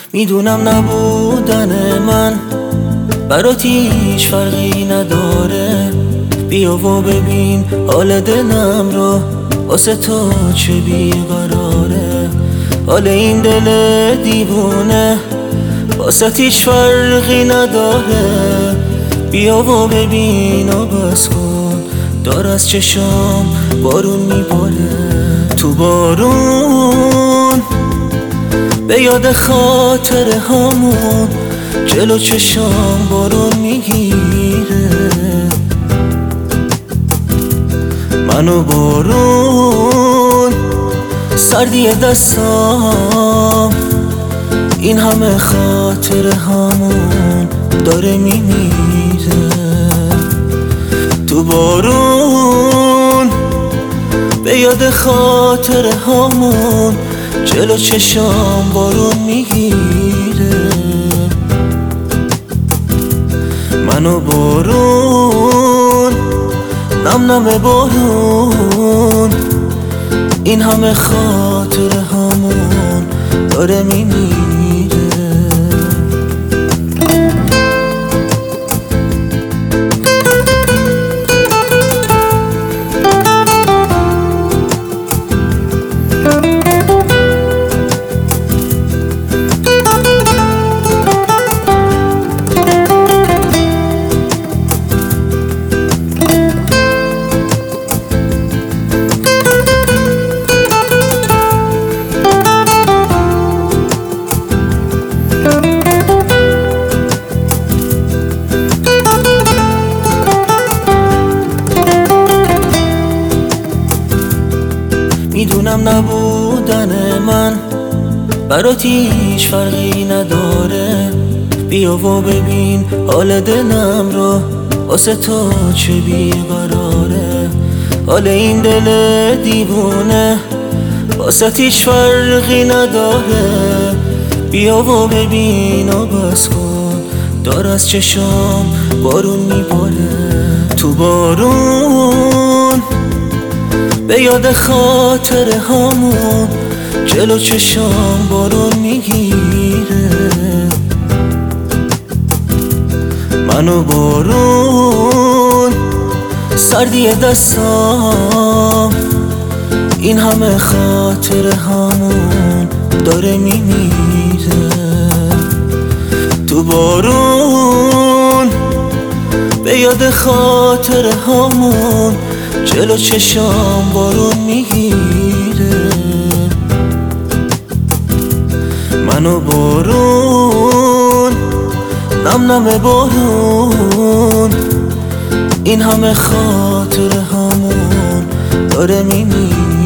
میدونم نبودن من برات هیچ فرقی نداره. بیا و ببین حال دلم رو، واسه تو چه بیقراره. حال این دل دیوونه واسه هیچ فرقی نداره. بیا و ببین و بس کن، دار از چشام بارون میباره. تو بارون به یاد خاطره هامون، جلو چشام بارون میگیره. منو بارون سردی دستام، این همه خاطره هامون داره میمیره. تو بارون به یاد خاطره هامون، جلو چشام بارون میگیره. منو بارون نم نم بارون، این همه خاطره هامون داره میمیره. میدونم نبودن من برات هیچ فرقی نداره. بیا و ببین حال دلم رو، واسه تو چه بیقراره. حال این دل دیوونه واسه هیچ فرقی نداره. بیا و ببین و بس کن، دار از چشام بارون میباره. تو بارون به یاد خاطره هامون، جلو چشام بارون میگیره. منو بارون سردی دستام، این همه خاطره هامون داره میمیره. تو بارون به یاد خاطره هامون، جلو چشام بارون میگیره. منو بارون نم نم بارون، این همه خاطره هامون داره میمیره.